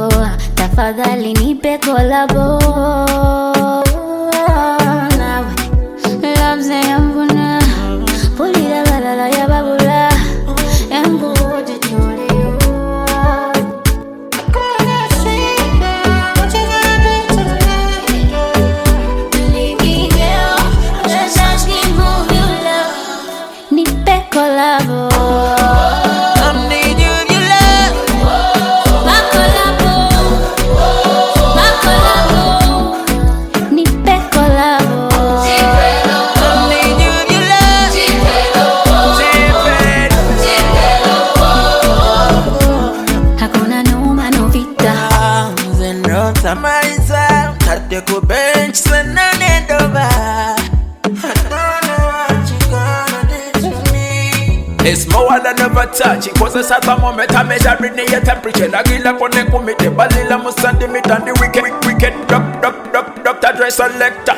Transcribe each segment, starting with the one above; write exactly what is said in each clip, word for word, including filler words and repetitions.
tafadhali nipe kolabo. Nawe loves yambuna pulira balala ya babula yangoje toleo. Nipe kolabo. Myself, cut the cool bench, when I need over. I don't know what you gonna do to me. It's more than ever touch. It was a certain moment I measuring the temperature. I get up on the committee, but Lila must send me down the wicked, wicked, duck, duck, duck, doctor dress selector.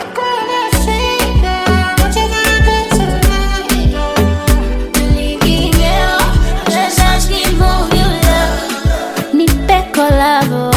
Nipe kolabo.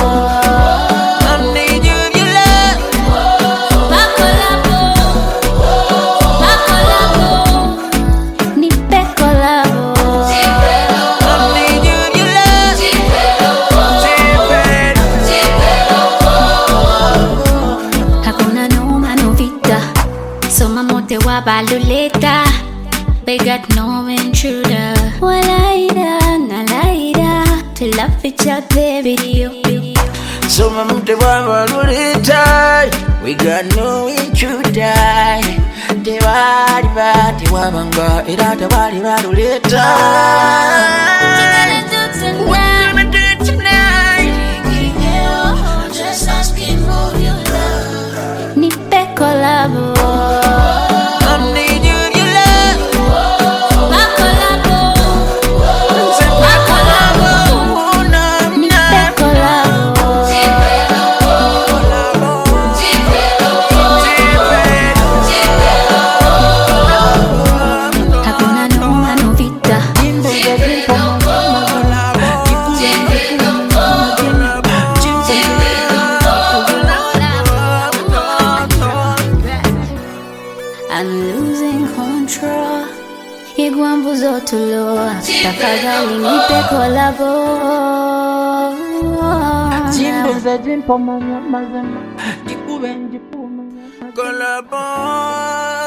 Baluleta, we got no intruder. Walaida, nalaida, to love each other video. So mamute wa baluleta, we got no intruder. Dewa diva, dewa manga, ira dewa diva baluleta. What you gonna do tonight? Just asking for your love. Nipe kolabo. I'm losing control. Igwambuzo tulo. Tafadhali nipe kolabo. Jimbo za jimpo mama mazema. Jikuwe njipu mama. Kolabo.